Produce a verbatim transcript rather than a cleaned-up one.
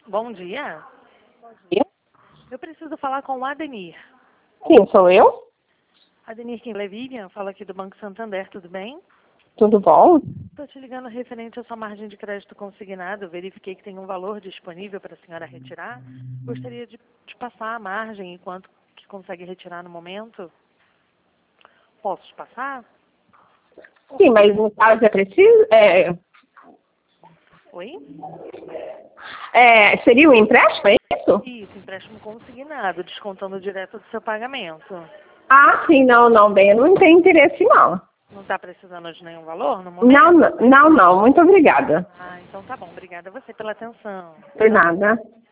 Bom dia. Dia. Eu preciso falar com o Ademir. Sim, sou eu. Ademir, quem é Vivian, fala aqui do Banco Santander, tudo bem? Tudo bom? Estou te ligando referente à sua margem de crédito consignado. Verifiquei que tem um valor disponível para a senhora retirar. Gostaria de, de passar a margem e quanto que consegue retirar no momento. Posso te passar? Sim, mas no caso é preciso. É, Oi? é, seria um empréstimo, é isso? Isso, empréstimo consignado, descontando direto do seu pagamento. Ah, sim, não, não, bem, eu não tenho interesse, não. Não está precisando de nenhum valor no momento? Não, não, não, não, muito obrigada. Ah, então tá bom. Obrigada a você pela atenção. Por nada.